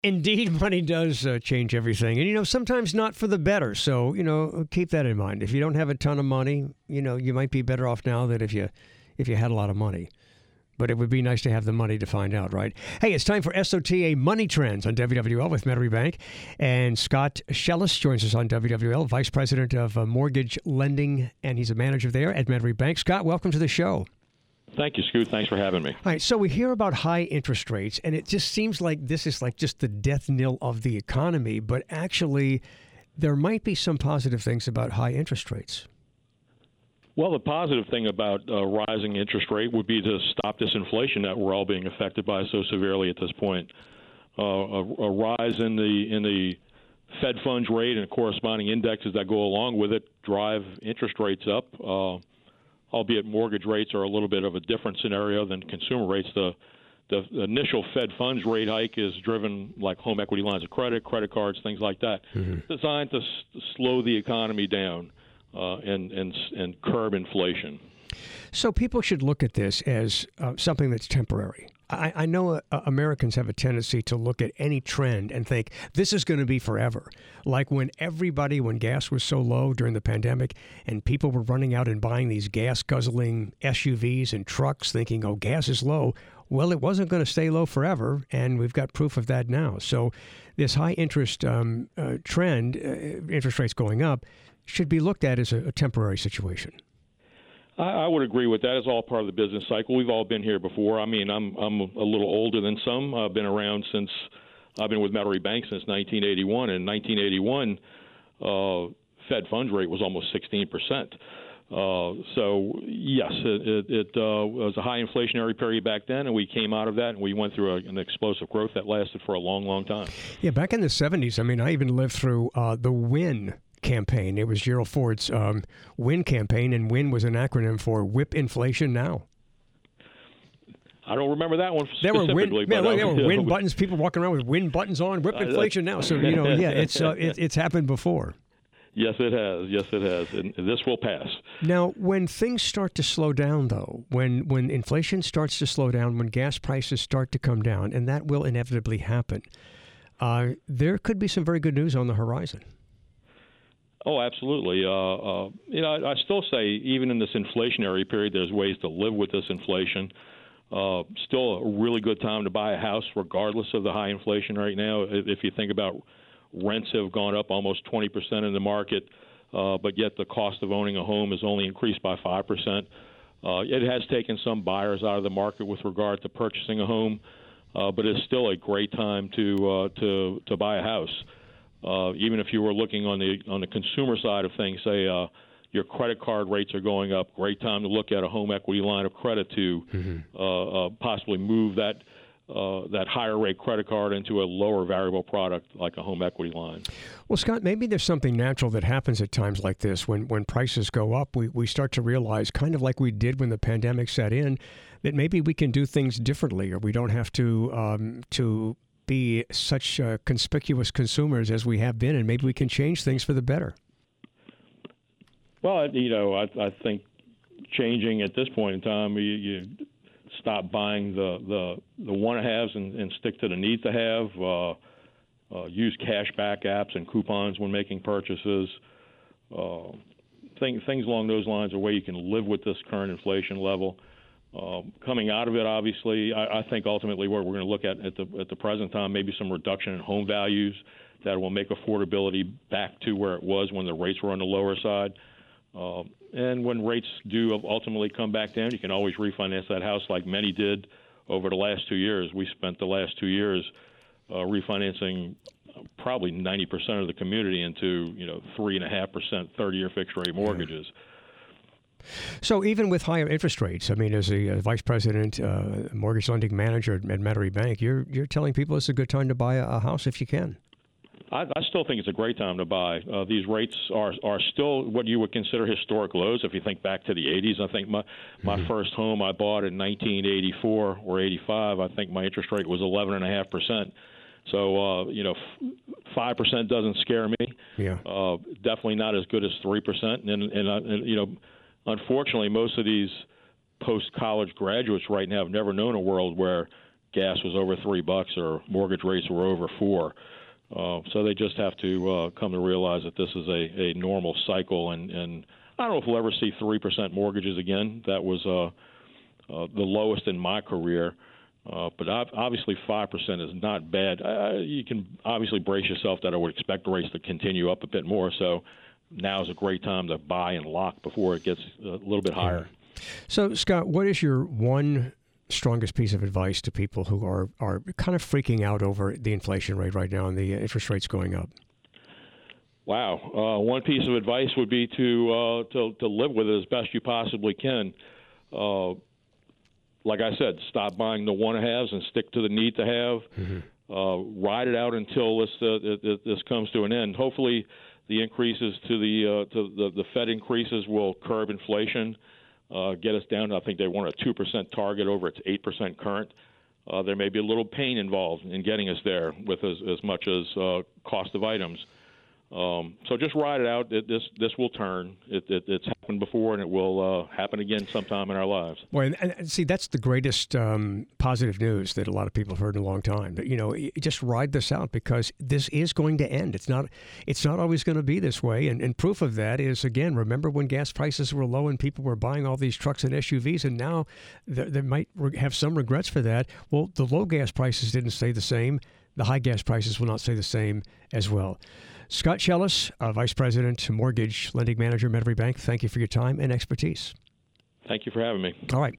Indeed, money does change everything. And, sometimes not for the better. So, keep that in mind. If you don't have a ton of money, you might be better off now than if you had a lot of money. But it would be nice to have the money to find out, right? Hey, it's time for SOTA Money Trends on WWL with Metairie Bank. And Scott Schellis joins us on WWL, Vice President of Mortgage Lending, and he's a manager there at Metairie Bank. Scott, welcome to the show. Thank you, Scoot. Thanks for having me. All right, so we hear about high interest rates, and it just seems like this is like just the death knell of the economy. But actually, there might be some positive things about high interest rates. Well, the positive thing about rising interest rate would be to stop this inflation that we're all being affected by so severely at this point. A rise in the Fed funds rate and corresponding indexes that go along with it drive interest rates up. Albeit mortgage rates are a little bit of a different scenario than consumer rates. The initial Fed funds rate hike is driven like home equity lines of credit, credit cards, things like that, designed to slow the economy down and curb inflation. So people should look at this as something that's temporary. I know Americans have a tendency to look at any trend and think this is going to be forever. Like when gas was so low during the pandemic and people were running out and buying these gas-guzzling SUVs and trucks thinking, oh, gas is low. Well, it wasn't going to stay low forever, and we've got proof of that now. So this high interest trend, interest rates going up, should be looked at as a temporary situation. I would agree with that. It's all part of the business cycle. We've all been here before. I mean, I'm a little older than some. I've been around since I've been with Metairie Bank since 1981. In 1981, Fed funds rate was almost 16%. So yes, it was a high inflationary period back then, and we came out of that, and we went through an explosive growth that lasted for a long, long time. Yeah, back in the 70s, I mean, I even lived through the WIN campaign. It was Gerald Ford's WIN campaign, and WIN was an acronym for Whip Inflation Now. I don't remember that one there specifically. There were WIN buttons, people walking around with WIN buttons on, Whip Inflation Now. So, it's happened before. Yes, it has. Yes, it has. And this will pass. Now, when things start to slow down, though, when inflation starts to slow down, when gas prices start to come down, and that will inevitably happen, there could be some very good news on the horizon. Oh, absolutely. I still say even in this inflationary period, there's ways to live with this inflation. Still a really good time to buy a house regardless of the high inflation right now. If you think about rents have gone up almost 20% in the market, but yet the cost of owning a home has only increased by 5%. It has taken some buyers out of the market with regard to purchasing a home, but it's still a great time to buy a house. Even if you were looking on the consumer side of things, say your credit card rates are going up, great time to look at a home equity line of credit to possibly move that higher rate credit card into a lower variable product like a home equity line. Well, Scott, maybe there's something natural that happens at times like this. When prices go up, we start to realize, kind of like we did when the pandemic set in, that maybe we can do things differently, or we don't have to be such conspicuous consumers as we have been, and maybe we can change things for the better. Well, I think changing at this point in time, you stop buying the want-to-haves and stick to the need-to-have. Use cashback apps and coupons when making purchases. Things along those lines are where you can live with this current inflation level. Coming out of it, obviously, I think ultimately what we're going to look at the present time, maybe some reduction in home values that will make affordability back to where it was when the rates were on the lower side. And when rates do ultimately come back down, you can always refinance that house like many did over the last 2 years. We spent the last 2 years refinancing probably 90% of the community into 3.5% 30-year fixed rate mortgages. So even with higher interest rates, I mean, as a vice president, mortgage lending manager at Metairie Bank, you're telling people it's a good time to buy a house if you can. I still think it's a great time to buy. These rates are still what you would consider historic lows. If you think back to the 80s, I think my first home I bought in 1984 or 85, I think my interest rate was 11.5%. So 5% doesn't scare me. Yeah. Definitely not as good as 3%. And unfortunately, most of these post-college graduates right now have never known a world where gas was over $3 or mortgage rates were over 4. So they just have to come to realize that this is a normal cycle, and I don't know if we'll ever see 3% mortgages again. That was the lowest in my career. But obviously 5% is not bad. You can obviously brace yourself that I would expect rates to continue up a bit more. So now is a great time to buy and lock before it gets a little bit higher. So, Scott, what is your one strongest piece of advice to people who are kind of freaking out over the inflation rate right now and the interest rates going up? Wow. One piece of advice would be to live with it as best you possibly can. Like I said, stop buying the want-to-haves and stick to the need-to-have. Mm-hmm. Ride it out until this comes to an end. Hopefully, the increases to the Fed increases will curb inflation, get us down. I think they want a 2% target over its 8% current. There may be a little pain involved in getting us there with as much as cost of items. So just ride it out. This will turn. It's happened before, and it will happen again sometime in our lives. Well, and see, that's the greatest positive news that a lot of people have heard in a long time. That, just ride this out because this is going to end. It's not always going to be this way. And proof of that is, again, remember when gas prices were low and people were buying all these trucks and SUVs, and now they might have some regrets for that. Well, the low gas prices didn't stay the same. The high gas prices will not stay the same as well. Scott Schillis, Vice President, Mortgage Lending Manager, Metairie Bank, thank you for your time and expertise. Thank you for having me. All right.